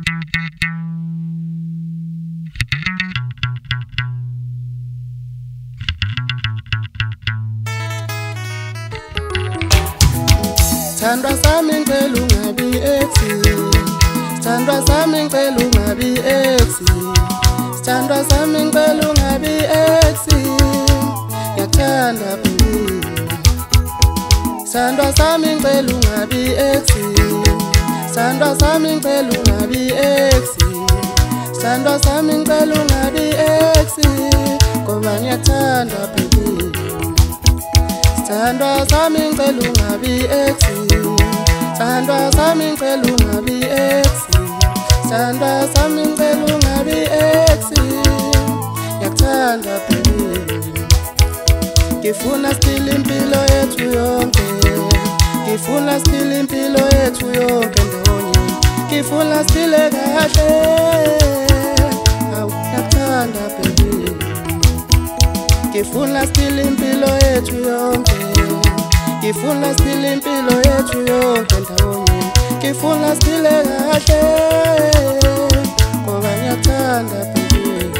Thandwa sami ngicela ungabi ethi, thandwa sami ngicela ungabi ethi, thandwa sami ngicela ungabi ethi, ngiyakuthanda baby. Thandwa sami ngicela ungabi ethi, thandwa sami ngicela ungabi ethi, thandwa sami ngicela ungabi ethi, ngoba ngiyakuthanda baby. Thandwa sami ngicela ungabi ethi, thandwa sami ngicela ungabi ethi, thandwa sami ngicela ungabi ethi, ngiyakuthanda baby. Ngifuna still impilo yethu yonke, ngifuna still impilo yethu yonke ndawonye, ngifuna still kahle, ngiyakuthanda baby. Ngifuna still impilo yethu yonke, ngifuna still impilo yethu yonke ndawonye, ngifuna still kahle, ngoba ngiyakuthanda baby.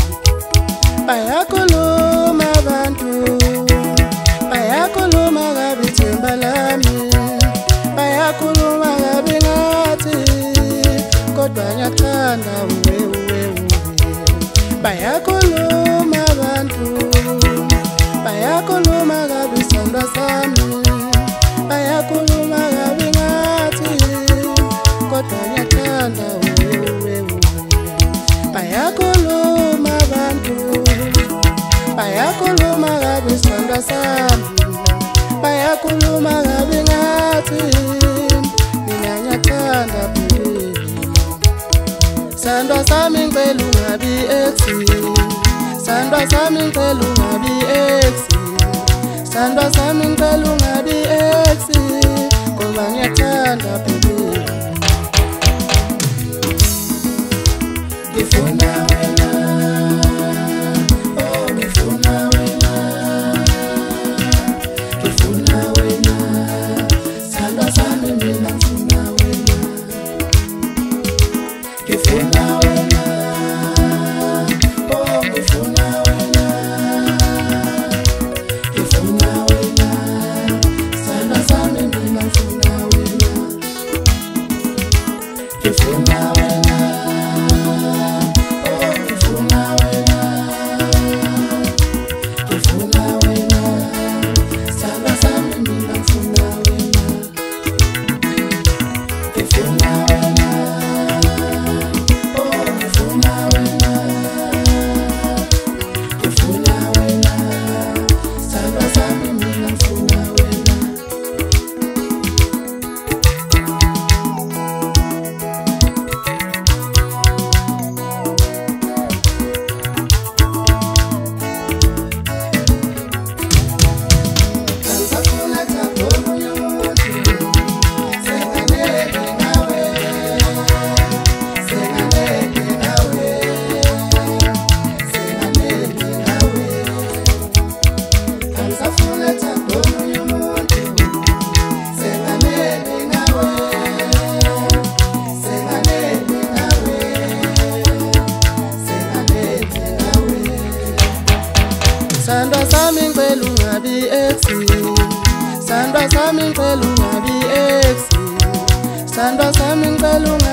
Bayakhuluma abantu, bayakhuluma kabi ithemba lami, bayakhuluma kabi ngathi, kodwa ngiyakuthanda uwe. Bayakhuluma abantu, bayakhuluma kabi isandla sami, bayakhuluma kabi ngathi, kodwa ngiyakuthanda uwe. Bayakhuluma abantu, bayakhuluma kabi isandla sami, bayakhuluma kabi ngathi, mina ngiyakuthanda baby. Thandwa sami ngicela ungabi ethi, thandwa sami ngicela ungabi ethi, thandwa sami ngicela ungabi ethi, ngoba ngiyakuthanda baby. Ngifuna wena, oh ngifuna wena, ngifuna wena, thandwa sami mina ngifuna wena, ngifuna wena, oh ngifuna wena, ngifuna wena, thandwa sami mina ngifuna wena, ngifuna wena, oh ngifuna wena, ngifuna wena, thandwa sami mina ngifuna wena, ngifuna wena, oh ngifuna wena, ngifuna wena, thandwa sami mina ngifuna wena. Angisafuna thando omunye umuntu, senganele nawe, senganele nawe, senganele nawe. Angisafuna thando omunye umuntu, senganele nawe, senganele nawe, senganele nawe. Thandwa sami ngicela ungabi ethi, thandwa sami ngicela ungabi ethi, thandwa sami ngicela ungabi